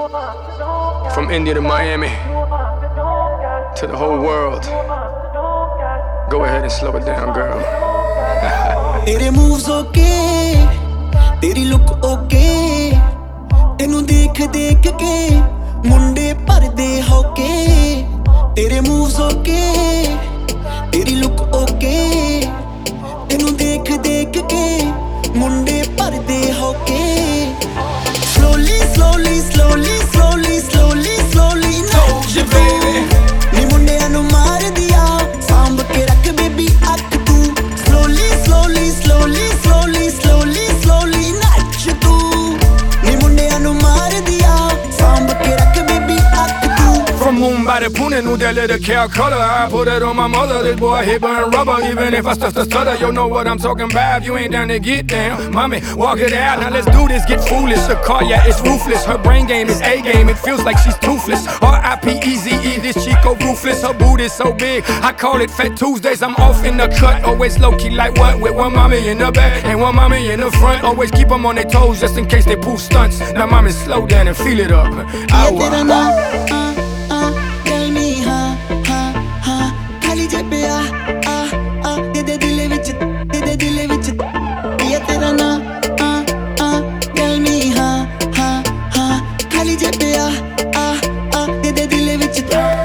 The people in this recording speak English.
From India to Miami, to the whole world. Go ahead and slow it down, girl. तेरे moves okay, तेरी look okay, तेनू देख देख के मुंडे भरदे होके. तेरे moves okay, तेरी look okay, तेनू देख देख के मुंडे भरदे होके. Slowly, slowly, slowly, slowly, slowly, slowly, Told you, baby. नी मुंडियां नू मार दिया, सांभ के रख बेबी अख तू. Slowly, slowly, slowly, slowly, slowly, slowly, नाच तू. नी मुंडियां नू मार दिया, सांभ के रख बेबी अख तू. From Mumbai to Pune, New Delhi to Calcutta, I put it on my mother. This boy hit burn rubber, even if I start to stutter. You know what I'm talking about. You ain't down to get down, mommy. Walk it out. Now let's do this. Get foolish. The car, yeah, it's ruthless. Her brain game is A game. It feels like she's toothless. R.I.P.E.Z.E. This Chico ruthless. Her boot is so big. I call it Fat Tuesdays. I'm off in the cut. Always low key like what? With one mommy in the back and one mommy in the front. Always keep them on their toes just in case they pull stunts. Now mommy, slow down and feel it up. ये तेरा ना tell me हाँ खाली जे पे आ दे दिल विच दे दिल विच. ये तेरा ना tell me हाँ खाली जे पे आ दे दिल विच.